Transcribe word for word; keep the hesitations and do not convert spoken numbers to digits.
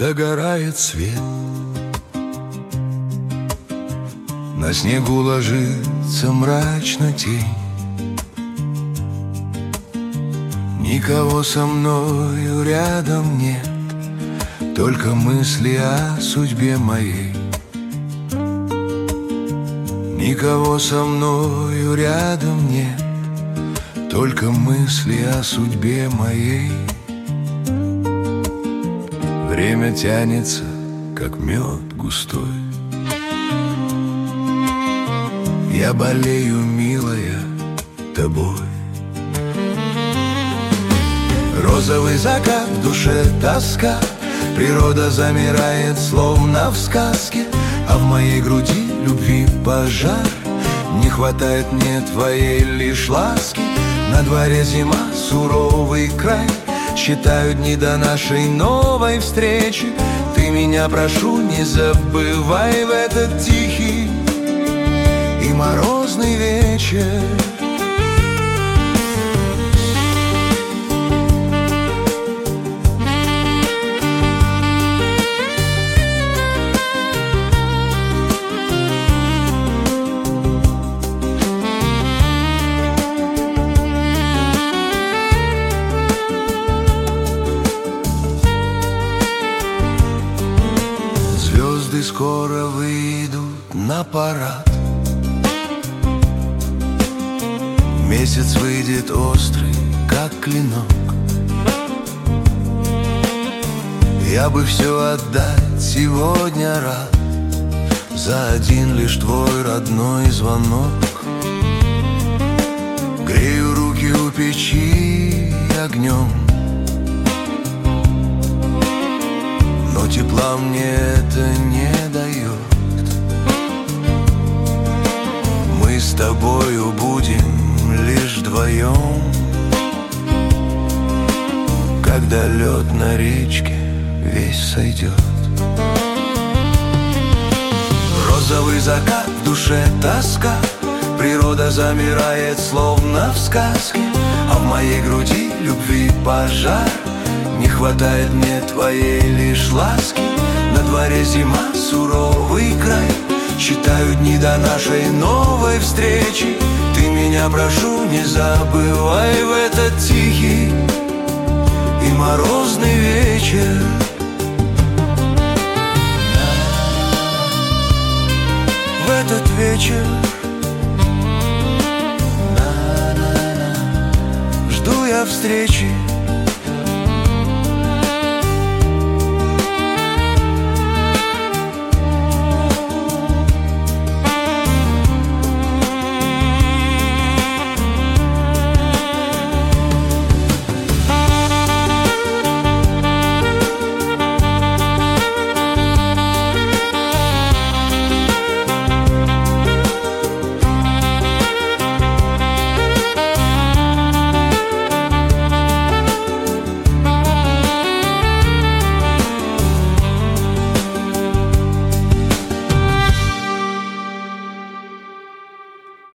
догорает свет. На снегу ложится мрачно тень. Никого со мною рядом нет, только мысли о судьбе моей. Никого со мною рядом нет, только мысли о судьбе моей. Время тянется, как мед густой. Я болею, милая, тобой. Розовый закат, в душе тоска. Природа замирает, словно в сказке. А в моей груди любви пожар. Не хватает мне твоей лишь ласки. На дворе зима, суровый край. Считаю дни до нашей новой встречи. Ты меня, прошу, не забывай в этот тихий и морозный вечер. Звезды скоро выйдут на парад. Месяц выйдет острый, как клинок. Я бы все отдать сегодня рад за один лишь твой родной звонок. Грею руки у печи огнем, но тепла мне это не дает. Мы с тобою будем лишь вдвоем, когда лед на речке весь сойдет. Розовый закат, в душе тоска. Природа замирает, словно в сказке. А в моей груди любви пожар. Не хватает мне твоей лишь ласки. На дворе зима, суровый край. Считаю дни до нашей новой встречи. Ты меня, прошу, не забывай в этот тихий и морозный вечер. В этот вечер жду я встречи